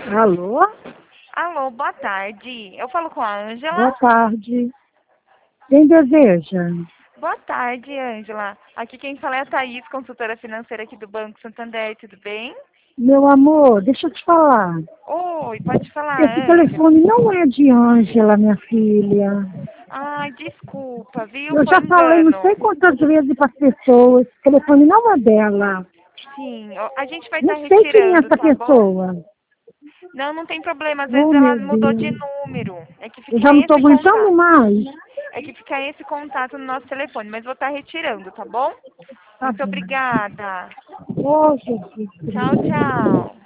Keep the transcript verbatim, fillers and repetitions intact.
Alô? Alô, boa tarde. Eu falo com a Boa Ângela. tarde. Quem deseja? Boa tarde, Ângela. Aqui quem fala é a Thaís, consultora financeira aqui do Banco Santander, tudo bem? Meu amor, deixa eu te falar. Oi, pode falar, Esse Ângela. telefone não é de Ângela, minha filha. Ai, desculpa, viu? Eu Foi já falei não sei engano. quantas vezes para as pessoas. Esse telefone não é dela. Sim, ó, a gente vai Não estar sei quem é retirando, essa tá bom? pessoa. Não, não tem problema. Às vezes Oh, ela meu mudou de Deus. número. É que Eu fica já não estou esse aguentando contato. mais. É que fica esse contato no nosso telefone, mas vou estar retirando, tá bom? Tá Muito bom. obrigada. Oh, Jesus Tchau, Cristo. tchau.